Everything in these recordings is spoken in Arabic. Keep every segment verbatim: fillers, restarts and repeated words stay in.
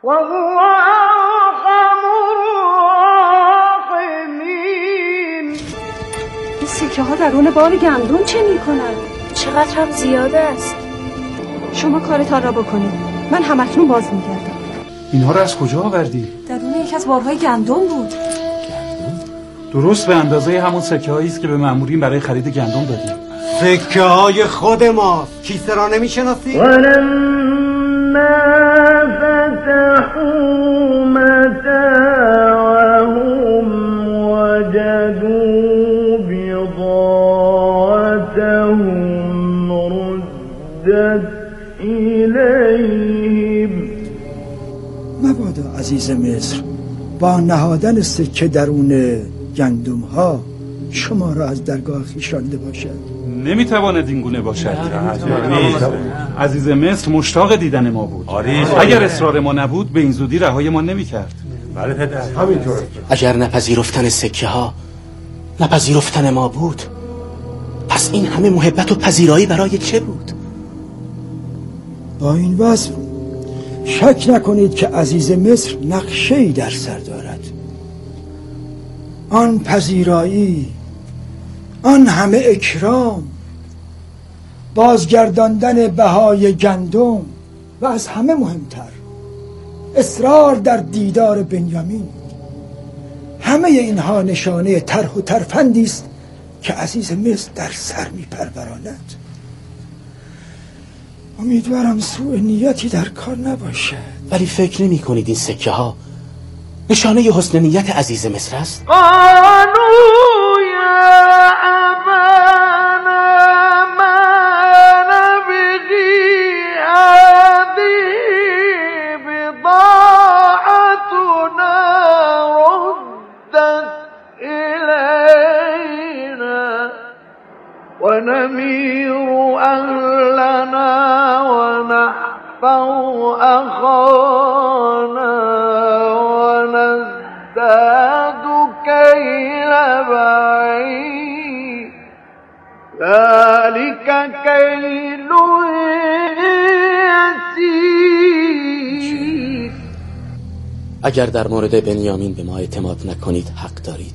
وهو أرحم الراحمين. این سکه ها درون بار گندم چه میکنن؟ چقدر هم زیاده است. شما کارتان را بکنید، من همکنون باز میگردم. اینها را از کجا آوردی؟ درون یکی از بارهای گندم بود. گندم؟ درست به اندازه همون سکه هایی است که به مأمورین برای خرید گندم دادیم. سکه های خود ما. کیسه را نمیشناسی؟ ولما فتحوا متاعهم وجدوا بضاعتهم ردت إليهم. مبادا عزیز مصر با نهادن سکه درون گندم ها شما را از درگاه خویش رانده باشد. نمیتواند این گونه باشد. عزیز مصر مشتاق دیدن ما بود. اگر اصرار ما نبود به این زودی رهای ما نمیکرد. بله پدر همینطور. اگر نپذیرفتن سکه ها نپذیرفتن ما بود، پس این همه محبت و پذیرایی برای چه بود؟ با این وصف شک نکنید که عزیز مصر نقشه‌ای در سر دارد. آن پذیرایی، آن همه اکرام، بازگرداندن بهای گندم و از همه مهمتر اصرار در دیدار بنیامین، همه اینها نشانه طرح و ترفندی است که عزیز مصر در سر میپروراند. امیدوارم سوء نیتی در کار نباشه. ولی فکر نمی کنید این سکه ها نشانه حسن نیت عزیز مصر است؟ قالوا یا ابانا ما نبغي هذه بضاعتنا ردت إلينا ونمير أهلنا ونحفظ أخانا ونزداد كيل بعيد ذلك كيل يسير. اگر در مورد بنیامین به ما اعتماد نکنید حق دارید،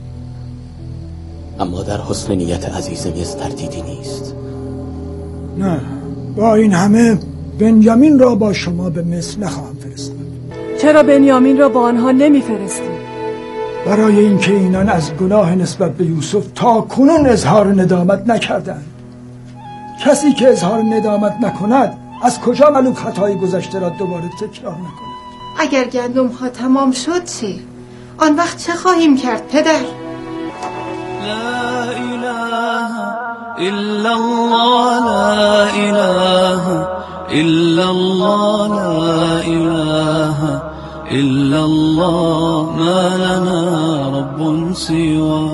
اما در حسن نیت عزیز مصر تردیدی نیست. نه، با این همه بنیامین را با شما به مصر نخواهم فرستاد. چرا بنیامین را با آنها نمیفرستید؟ برای اینکه اینان از گناه نسبت به یوسف تا کنون اظهار ندامت نکردند. کسی که اظهار ندامت نکند از کجا معلوم خطای گذشته را دوباره تکرار نکند؟ اگر گندم ها تمام شد چی؟ آن وقت چه خواهیم کرد پدر؟ لا اله الا الله لا اله الا الله لا اله الا الله ما لنا رب سوا.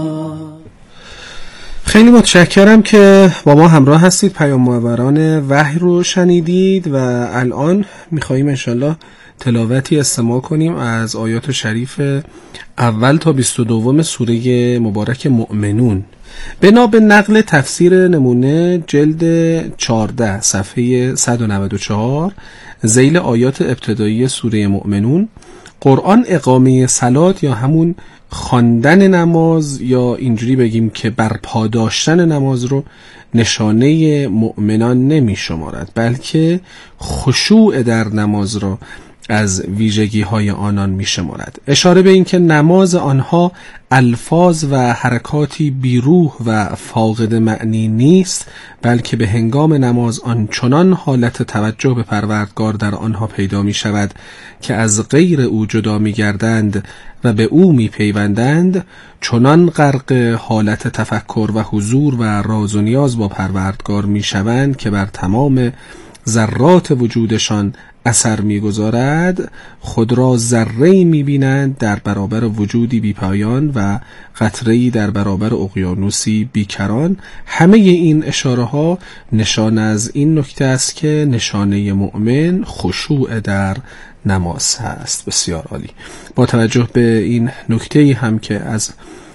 خیلی متشکرم که با ما همراه هستید. پیام محوران وحی رو شنیدید و الان میخواییم انشالله تلاوتی استماع کنیم از آیات شریف اول تا بیست و دوم سوره مبارک مؤمنون. بنا به نقل تفسیر نمونه جلد چهارده صفحه صد و نود و چهار ذیل آیات ابتدایی سوره مؤمنون، قرآن اقامه صلات یا همون خواندن نماز یا اینجوری بگیم که برپا داشتن نماز رو نشانه مؤمنان نمی شمارد، بلکه خشوع در نماز را از ویژگی های آنان می شمارد. اشاره به این که نماز آنها الفاظ و حرکاتی بیروح و فاقد معنی نیست، بلکه به هنگام نماز آنچنان حالت توجه به پروردگار در آنها پیدا می شود که از غیر او جدا می گردند و به او می پیوندند، چنان غرق حالت تفکر و حضور و راز و نیاز با پروردگار می شوند که بر تمام ذرات وجودشان اثر می‌گذارد، خود را ذره‌ای می‌بینند در برابر وجودی بی‌پایان و قطره‌ای در برابر اقیانوسی بیکران. همه این اشاره‌ها نشان از این نکته است که نشانه مؤمن خشوع در نماز هست. بسیار عالی. با توجه به این نکته‌ای هم که از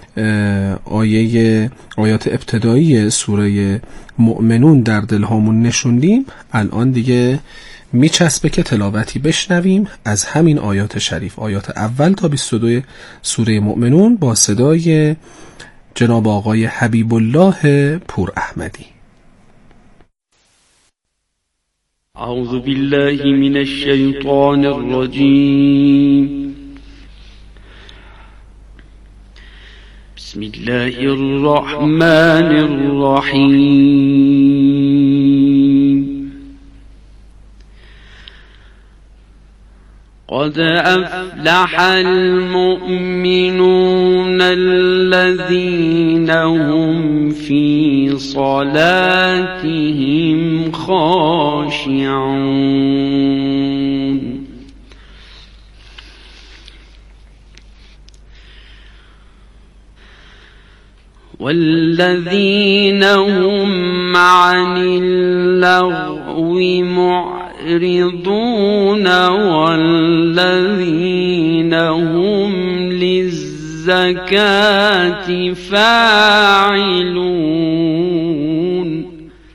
آیه آیات ابتدایی سوره مؤمنون در دلهامون نشوندیم، الان دیگه میچسبه که تلاوتی بشنویم از همین آیات شریف، آیات اول تا بیست و دو سوره مؤمنون با صدای جناب آقای حبیب الله پور احمدی. اعوذ بالله من الشیطان الرجیم. بسم الله الرحمن الرحیم. قد أفلح المؤمنون الذين هم في صلاتهم خاشعون والذين هم عن اللغو معرضون والذين هم للزكاة فاعلون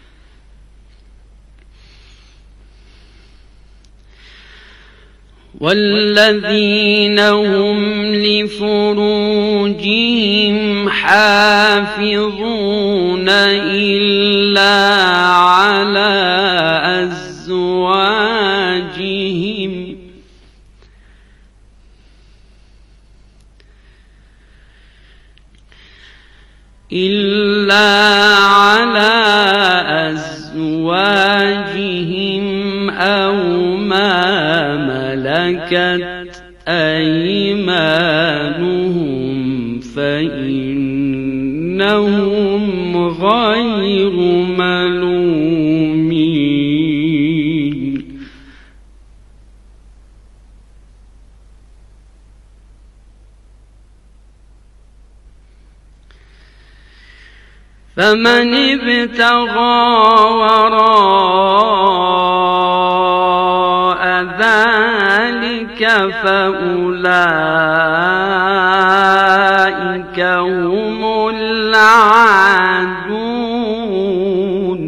والذين هم لفروجهم حافظون إلا على أزواجهم إلا على أزواجهم أو ما ملكت أيمانهم فإنهم غير ملومين. فمن ابتغى وراء ذلك فأولئك هم العادون.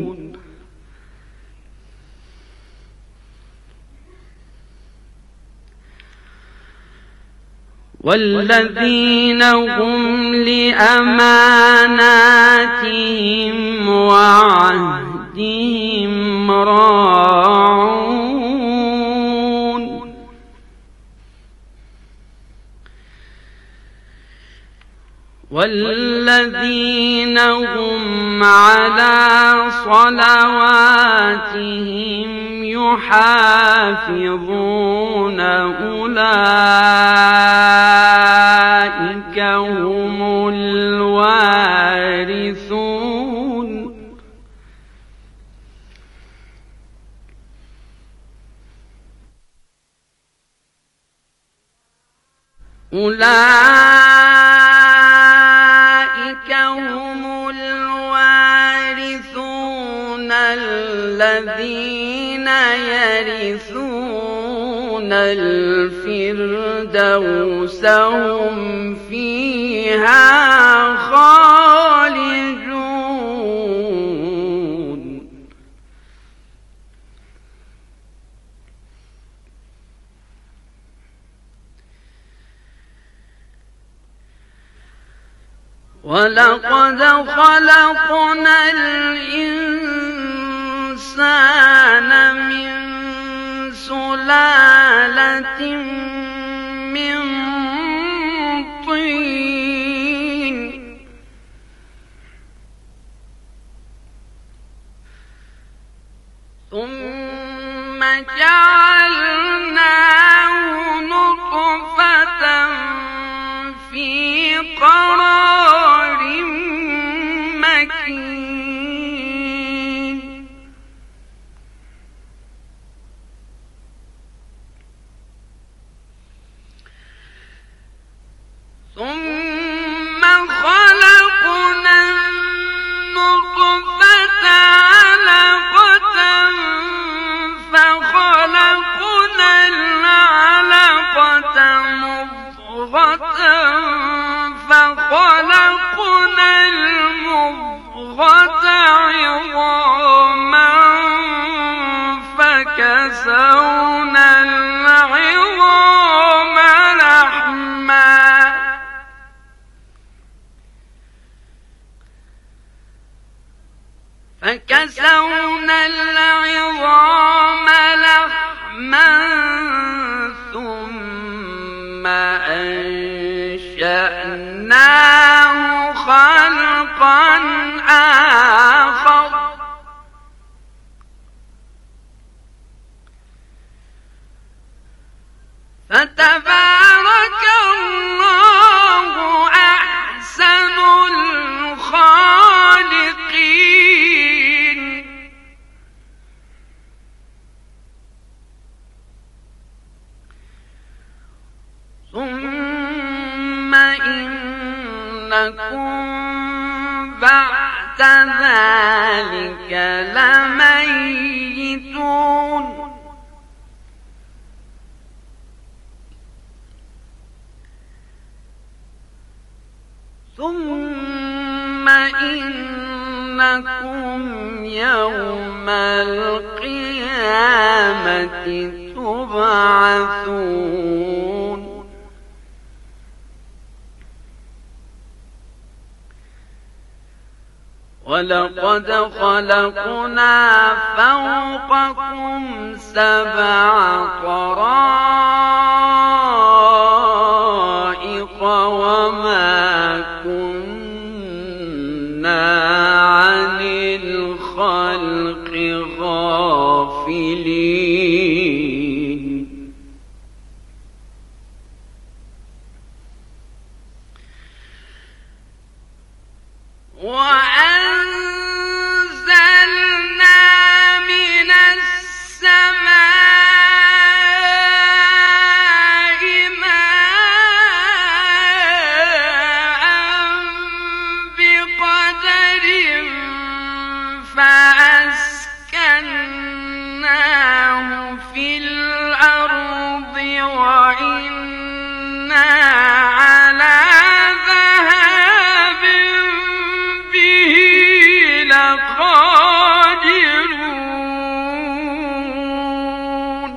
والذين هم لأماناتهم وعهدهم راعون والذين هم على صلواتهم يحافظون أولئك هم الوارثون. أولئك هم الوارثون الذين يرثون الفردوس هم فيها خالدون. ولقد خلقنا الإنسان من سلالة من طين ثم جعلناه نطفة في قرار مكين. ثم خلقنا النطفة علقة فخلقنا العلقة مضغة فخلقنا المضغة عظاما فكسونا آخر فتبارك الله أحسن الخالقين. ثم إنكم بعد ذلك لميتون. ثم إنكم يوم القيامة تبعثون. ولقد خلقنا فوقكم سبع طرائق وما كنا عن الخلق غافلين. وأنزلنا من السماء ماء بقدر فأسكناه في الأرض وإنا على ذهاب به لقادرون.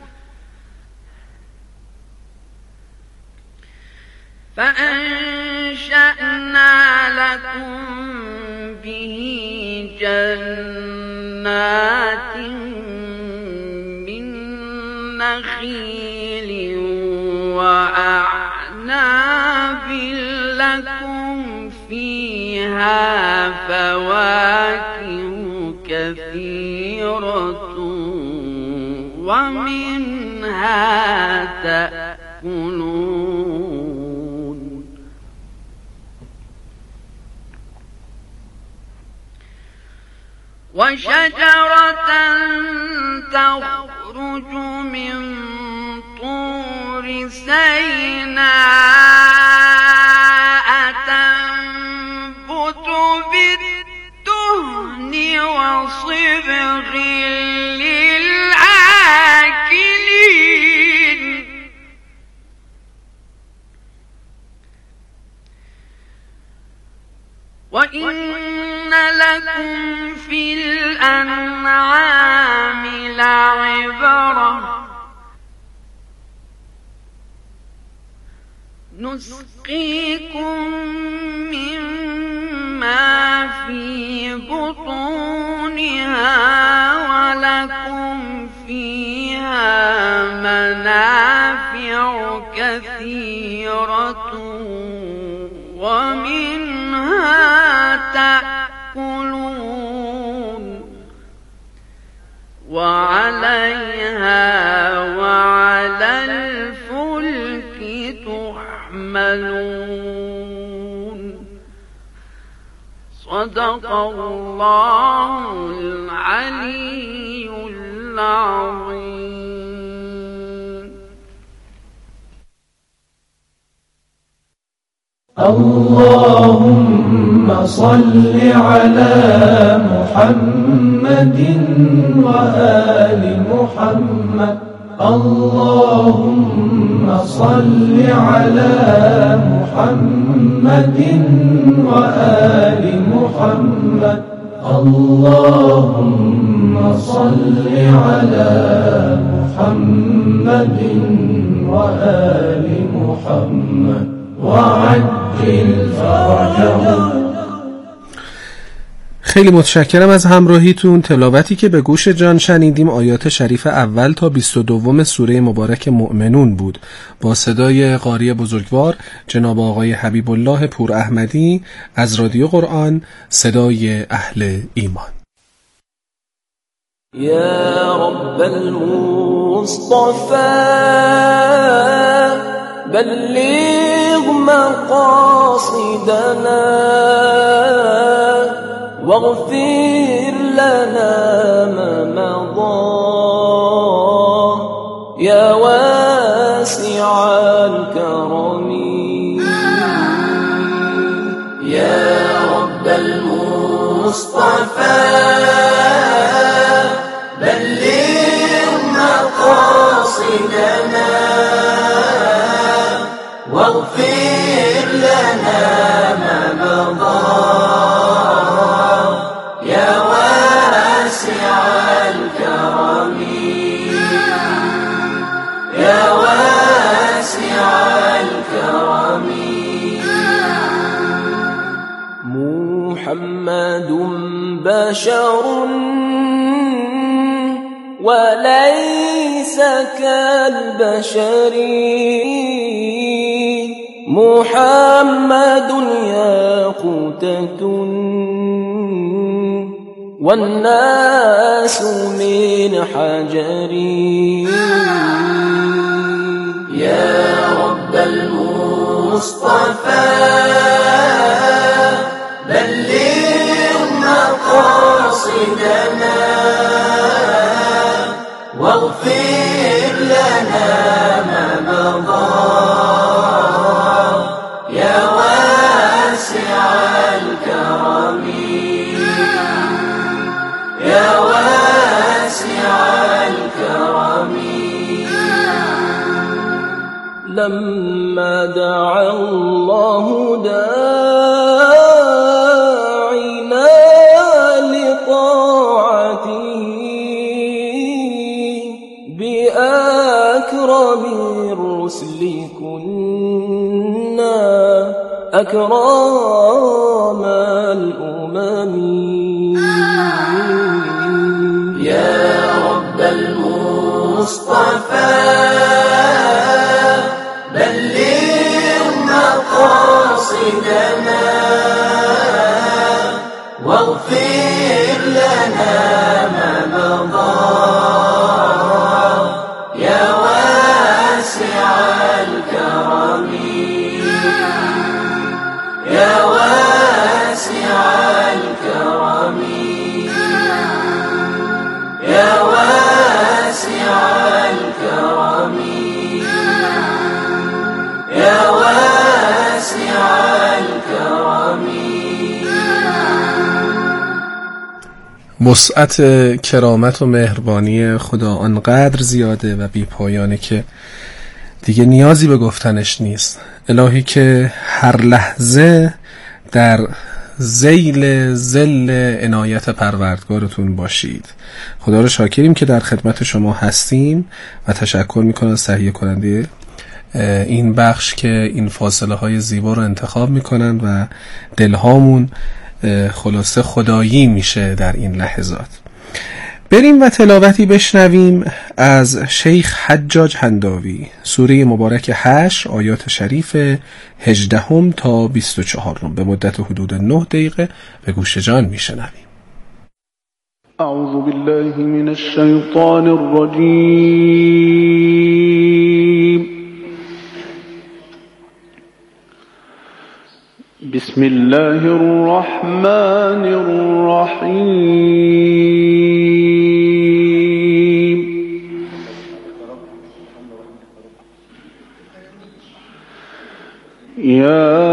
فأنشأنا لكم به جنات من نخيل وأعناب لكم فيها فواكه كثيرة ومنها تأكلون. وشجرة تخرج من طور سيناء تنبت بالدهن وصبغ للآكلين. وإن لكم في الأنعام لعبرة نسقيكم مما في بطونها ولكم فيها منافع كثيرة ومنها تأكلون وعليها وعلى الفلك تحملون. صدق الله العلي العظيم. اللهم صل على محمد وآل محمد. اللهم صل على محمد وآل محمد. اللهم صل على محمد وآل محمد وعجل فرجهم. خیلی متشکرم از همراهیتون. تلاوتی که به گوش جان شنیدیم آیات شریف اول تا بیست و دوم سوره مبارک مؤمنون بود با صدای قاری بزرگوار جناب آقای حبیب الله پور احمدی از رادیو قرآن، صدای اهل ایمان. یا رب المصطفى بلغ مقاصدنا واغفر لنا ما مضى يا واسع الكرم يا رب المصطفى بلغ مقاصدنا واغفر لنا ما مضى يا واسع الكرم يا واسع الكرم محمد بشر وليس كالبشر محمد ياقوتة والناس من حجر يا رب المصطفى بلغ مقاصدنا واغفر لنا ما مضى يا واسع الكرم يا واسع الكرم لما دعا الله داعنا لطاعته بأكرم الرسل كنا أكرم الأمم يا رب المصطفى بلغ مقاصدنا واغفر لنا ما مضى يا واسع الكرم يا واسع الكرم يا واسع الكرم يا واسع الكرم. وسعت کرامت و مهربانی خدا آنقدر زیاده و بی پایانه که دیگه نیازی به گفتنش نیست. الهی که هر لحظه در ذیل ظل عنایت پروردگارتون باشید. خدا رو شاکریم که در خدمت شما هستیم و تشکر میکنم از تهیه کننده این بخش که این فاصله های زیبا رو انتخاب میکنن و دلهامون خلاصه خدایی میشه در این لحظات. بریم و تلاوتی بشنویم از شیخ حجاج هنداوی، سوره مبارک هشت آیات شریف هجدهم تا بیست و چهارم به مدت حدود نه دقیقه به گوش جان میشنویم. اعوذ بالله من الشیطان الرجیم. بسم الله الرحمن الرحیم. یا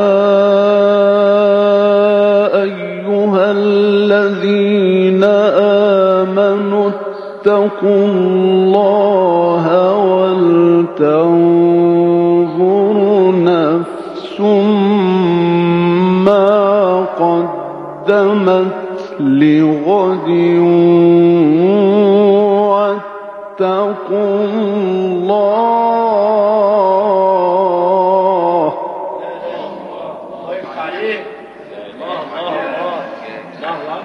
ایها الذین آمنوا اتقوا الله ولتنظر نفس ما قدمت لغد واتقوا الله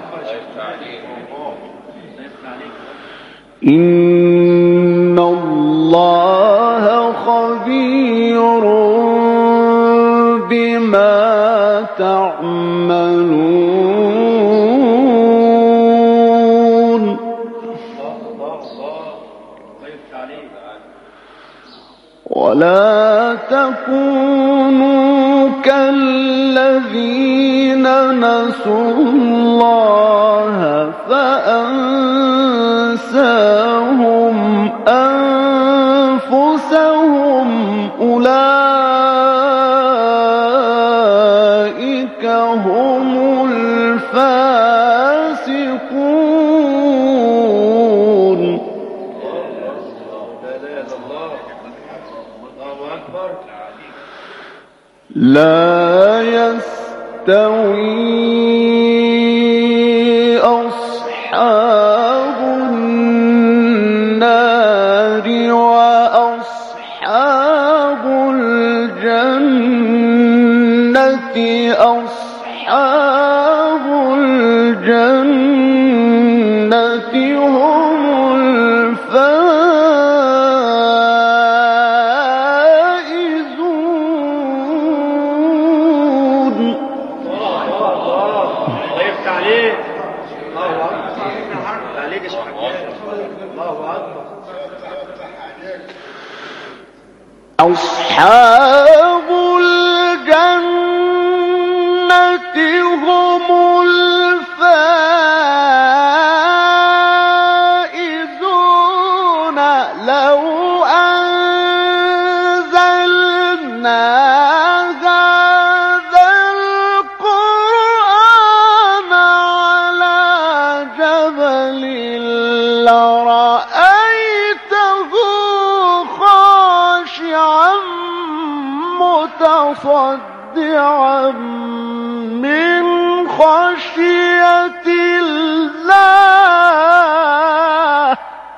إن الله خبير بما تعملون ولا تكونوا كالذين نسوا الله فأنساهم أنفسهم أولئك هم الفاسقون. لا يستوي أصحاب النار وأصحاب الجنة أصحاب الجنة هم الفائزون. أصحاب الجنة هم الفائزون. لو أنزلنا هذا القرآن على جبل لرأيته خاشعا متصدعا من خشية الله.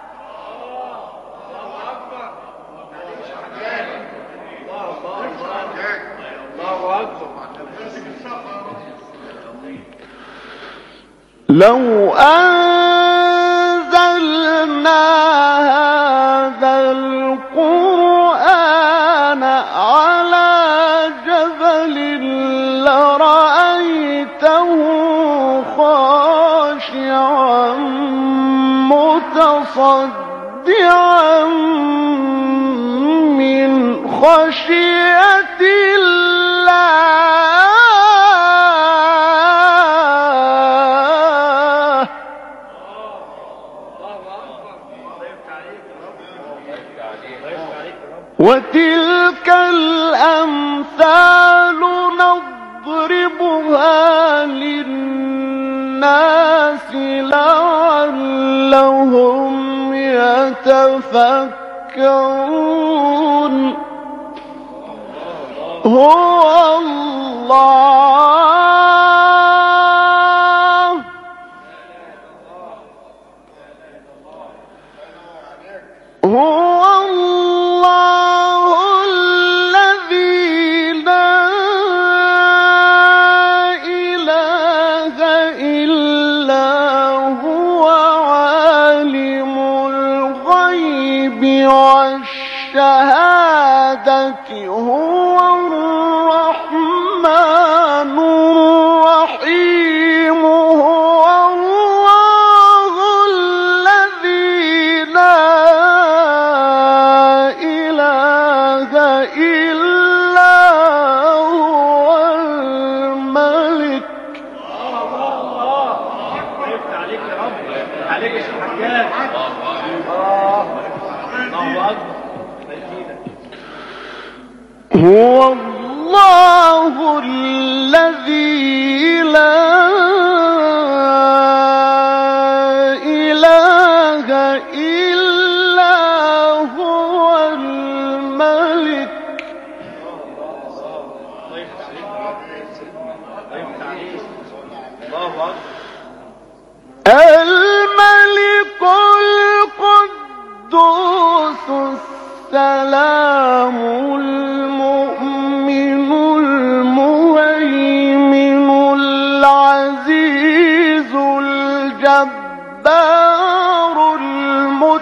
لو أنزلنا هذا القرآن على جبل لرأيته خاشعا متصدعا من خشية الله. وتلك الأمثال نضربها للناس لعلهم يتفكرون. هو الله هو الله الذي لا إله إلا هو عالم الغيب والشهادة هو الرحمن الرحيم. هو الله الذي لا إله إلا هو الملك. هو الله الذي لا إله إلا هو الملك. الملك القدوس السلام المؤمن المهيمن العزيز الجبار المتكبر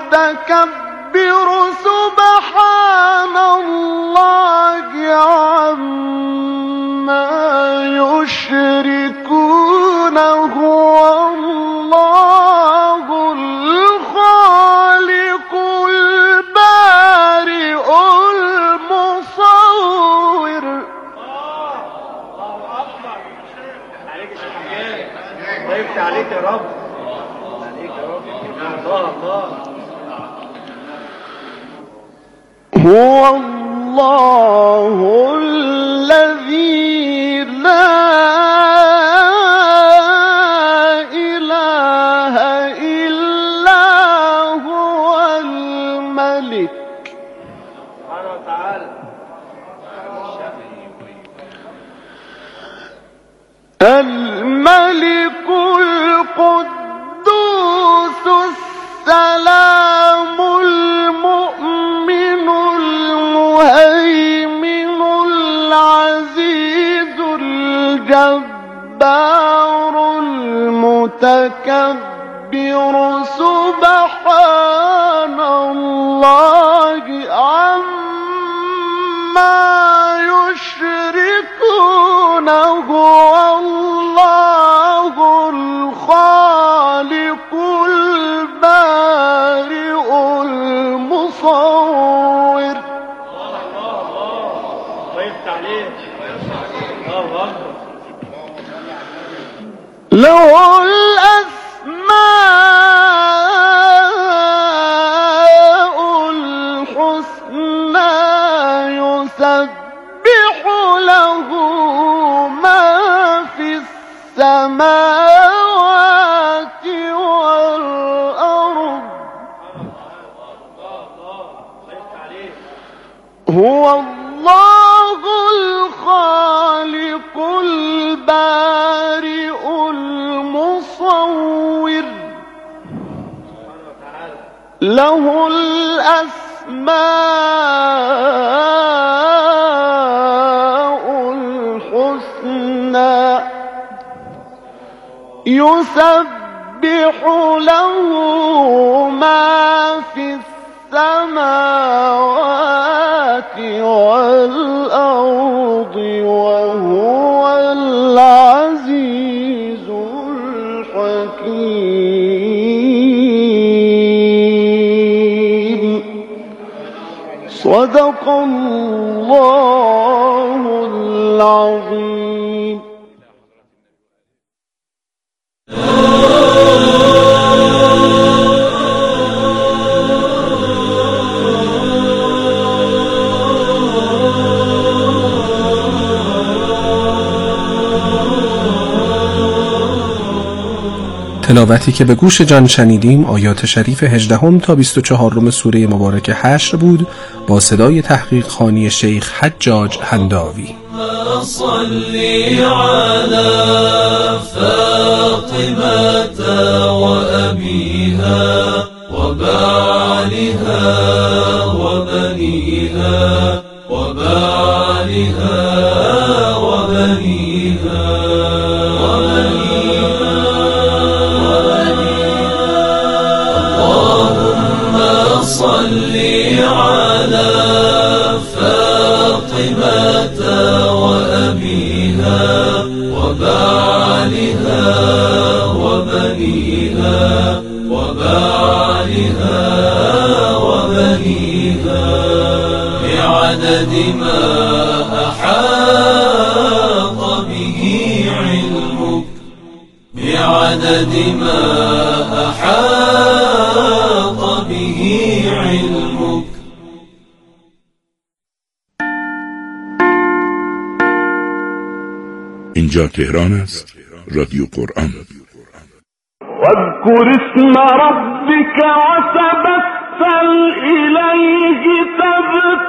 هو الله الذي لا إله إلا هو الملك الملك القدوس السلام المؤمن المهيمن العزيز الجبار المتكبر سبحان الله عما يشركون هو الله الخالق البارئ المصور له الأسماء الحسنى يسبح له ما في السماوات والأرض هو الله الخالق البارئ المصور له الأسماء الحسنى يسبح له ما في السماوات والأرض وهو العزيز الحكيم صدق الله العظيم. تلاوتی که به گوش جان شنیدیم آیات شریف هجدهم تا بیست و چهارم سوره مبارک حشر بود با صدای تحقیق خوانی شیخ حجاج هنداوی. صلی علی فاطمة و ابیها و بعلها و بنیها و بعلها و بنیها صل على فاطمة وأبيها وبعلها وبنيها وبعلها وبنيها بعدد ما أحاط به علمك بعدد ما أحاط به علمك. اینجا تهران است، رادیو قرآن. واذكر اسم ربك وتبتل إليه تبتل